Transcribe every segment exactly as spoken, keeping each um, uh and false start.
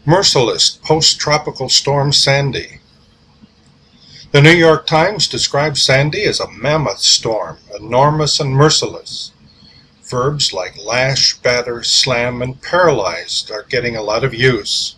Merciless post-tropical storm Sandy. The New York Times describes Sandy as a mammoth storm, enormous and merciless. Verbs like lash, batter, slam, and paralyzed are getting a lot of use.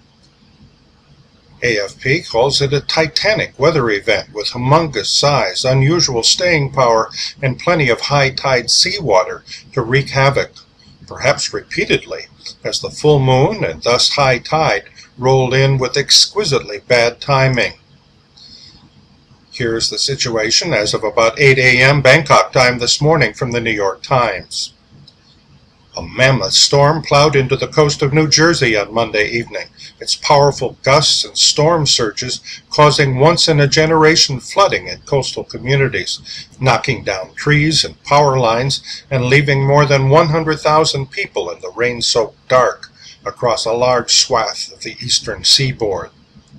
A F P calls it a titanic weather event with humongous size, unusual staying power, and plenty of high-tide seawater to wreak havoc, perhaps repeatedly, as the full moon and thus high tide rolled in with exquisitely bad timing. Here's the situation as of about eight a m Bangkok time this morning from the New York Times. A mammoth storm plowed into the coast of New Jersey on Monday evening, its powerful gusts and storm surges causing once-in-a-generation flooding in coastal communities, knocking down trees and power lines and leaving more than one hundred thousand people in the rain-soaked dark across a large swath of the eastern seaboard.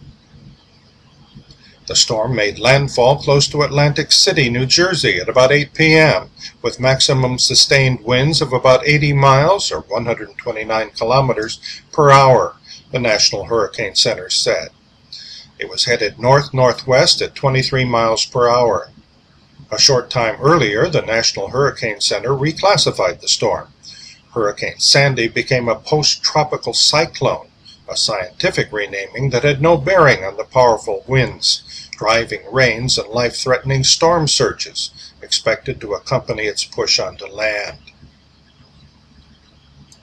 The storm made landfall close to Atlantic City, New Jersey at about eight p m, with maximum sustained winds of about eighty miles or one hundred twenty-nine kilometers per hour, the National Hurricane Center said. It was headed north-northwest at twenty-three miles per hour. A short time earlier, the National Hurricane Center reclassified the storm. Hurricane Sandy became a post-tropical cyclone, a scientific renaming that had no bearing on the powerful winds, driving rains, and life-threatening storm surges expected to accompany its push onto land.